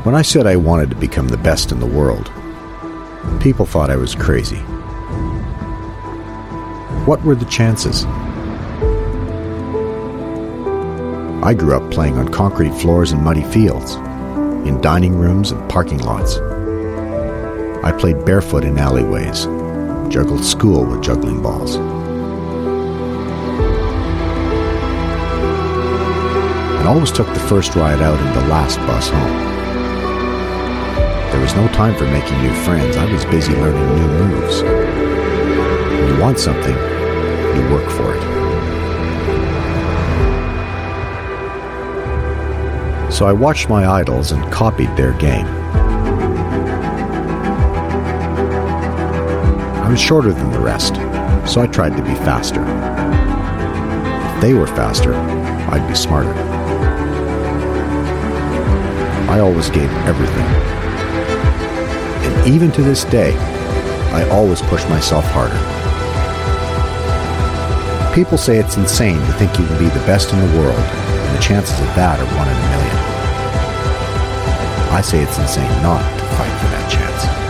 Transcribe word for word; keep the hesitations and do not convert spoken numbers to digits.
When I said I wanted to become the best in the world, people thought I was crazy. What were the chances? I grew up playing on concrete floors and muddy fields, in dining rooms and parking lots. I played barefoot in alleyways, juggled school with juggling balls. And always took the first ride out and the last bus home. There was no time for making new friends. I was busy learning new moves. When you want something, you work for it. So I watched my idols and copied their game. I was shorter than the rest, so I tried to be faster. If they were faster, I'd be smarter. I always gave everything. And even to this day, I always push myself harder. People say it's insane to think you can be the best in the world, and the chances of that are one in a million. I say it's insane not to fight for that chance.